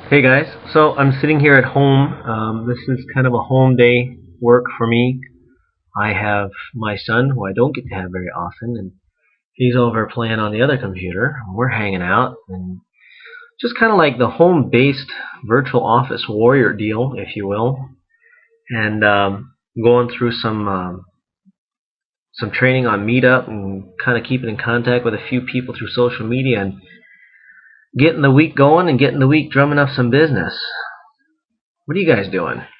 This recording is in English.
Hey guys, so I'm sitting here at home. This is kind of a home day work for me. I have my son, who I don't get to have very often, and he's over playing on the other computer. We're hanging out, and just kind of like the home-based virtual office warrior deal, if you will, and going through some training on Meetup and kind of keeping in contact with a few people through social media and getting the week going and getting the week drumming up some business. What are you guys doing?